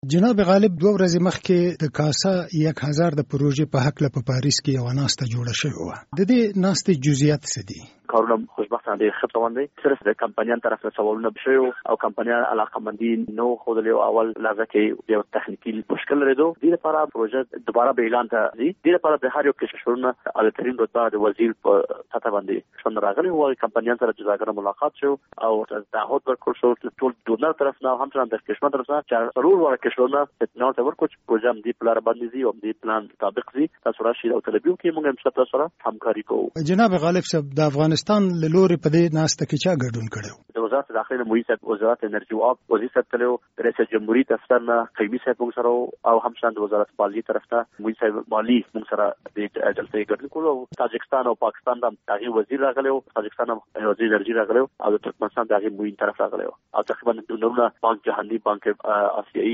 جناب غالب 2 ورځې مخکې د کاسا 1000 د پروژې په حق له پاریس کې یو ناسته جوړه شوې و. د دې ناستې جزئیات څه دي؟ کارونه خوشبختانه ډېر ښه روان دي. صرف د کمپنیان طرف ته سوالونه شوي او کمپنیان علاقمندي نو ښودلې او اول لحظه کې یو تخنیکي مشکل لري. دې لپاره پروژه دوباره به اعلان ته ځي. دې لپاره د هر یو کشورونه اعلی‌ترین رتبه د وزیر په سطح باندې څنګه راغلي او کمپنیان سره جزاګانه ملاقات شو او تعهد ورکړل شو ټول ډونر طرف نه هم څنګه د کشمن طرف نه چې ضرور ورکړل کشورونه اطلاع ورکړي چې پروژه دې پلان باندې ځي او دې پلان مطابق ځي. تاسو راشي او طلبيو کې موږ هم تاسو سره همکاري کوو. جناب غالب صاحب د افغانستان له لوري په دې ناسته کې چا ګډون کړو؟ د وزارت داخله مویسد وزارت انرژي او آب وزیر صاحب تلو رئیس جمهوریت دفتر نه قیمی صاحب موږ سره او همشان د وزارت مالیې طرف ته مویسد مالی موږ سره د جلسې ګډون کولو. تاجکستان او پاکستان د هغه وزیر راغلو، تاجکستان وزیر انرژي راغلو او د ترکمنستان د هغه موین طرف راغلو او تقریبا د نورو بانک جهاني بانک آسیایي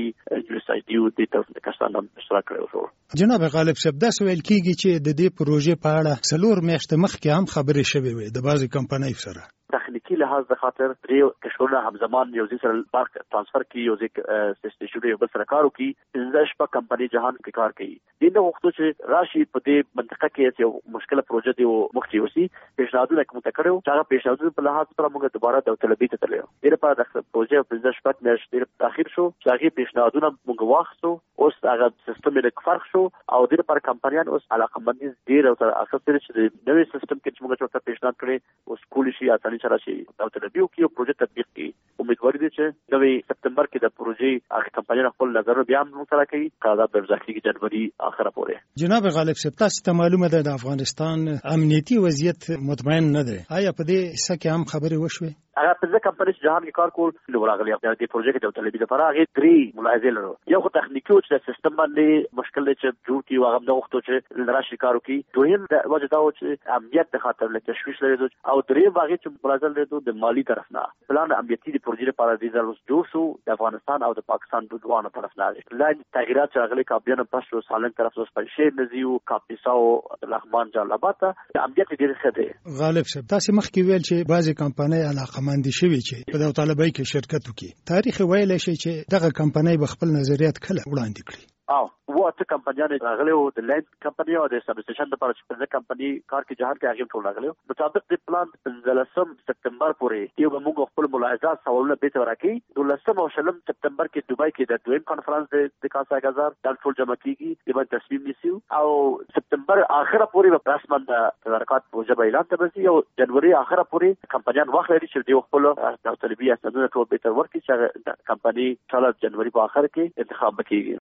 یو د تاجکستان هم اشتراک کړو. جناب غالب صاحب دا سوال کیږي چې د دې پروژې په اړه 4 میاشتې مخکې هم خبرې شوې وي د بعضي کمپنۍ سره. تخنیکی لحاظ د خاطر دریو کشورونه همزمان یو ځای سره بانک ترانسفر کی یو ځای سټیشن یو بل سره کار وکي. پنځه شپه کمپنی جهان کې کار کوي. دغه وختو چې راشي په دې منطقه کې یو مشکله پروژه دی او مخکې وسی پیشنهادونه کوم تکړو چې هغه پیشنهادونه په لحاظ سره موږ دوباره د طلبي ته تللو. دغه په دغه پروژه په 15 شپه میاشتې تاخير شو چې هغه پیشنهادونه موږ واخصو. اوس هغه سیستم یې فرق شو او دغه پر کمپنیان اوس علاقمندي ډیر او تر اخر چې نوې سیستم کې چې موږ څه پیشنهاد کړی اوس کول شي اساني سره شي او طلبيو کې یو پروژه تطبیق کی. امیدواري دي چې نوې سپتمبر کې د پروژې هغه کمپنیان خپل نظر بیا موږ سره کوي. قرارداد به ځکه کې جنوري اخره پورې. جناب غالب صاحب تاسو ته معلومه ده د افغانستان امنیتي وضعیت مطمئن نه ده. آیا په دې څه کې هم خبرې وشوي؟ هغه په ځکه کمپنی چې جهان کې کار کول نو راغلي د دې پروژې کې د طلبي لپاره هغه 3 ملاحظه لرو. یو خو تخنیکی او چې سیستم باندې مشکل دی چې جوړ کی هغه د وختو چې راشي کار وکي. دویم د وجه دا و چې امنیت د خاطر له تشویش لري او دریم واغې چې ملازم لري د مالی طرف نه پلان امنیتي د پروژې لپاره د زلوس جوړ شو د افغانستان او د پاکستان د دوه طرف نه لاندې تغیرات راغلي. کابل پښتو سالنګ طرف اوس په شیر نزیو کاپیساو لغمان جلابات امنیت ډیر ښه دی. غالب صاحب تاسو مخکې ویل چې بعضی کمپنۍ علاقمند شوي چې په دغه طالبای کې شرکت وکړي. تاریخ ویل شي چې دغه کمپنۍ به خپل نظریات کله وړاندې کړي. ته کمپنیان راغلي او د لایټ کمپنی او د سبسټیشن لپاره چې د کمپنی کار کې جهان کې هغه ټول راغلي مطابق د پلان 15 سپتمبر پورې یو موږ خپل ملاحظات سوالونه به تر راکې 12 او 13 سپتمبر کې دوبای کې د دویم کانفرنس د کاسا 1000 د ټول جمع کیږي د تصمیم نیسو او سپتمبر اخره پورې په رسمن د تدارکات پروژه به اعلان تبسي او جنوري اخره پورې کمپنیان وخت لري چې د خپل د طلبي اسنادونه ټول به تر ورکړي چې کمپنی 4 جنوري په اخر کې انتخاب وکړي.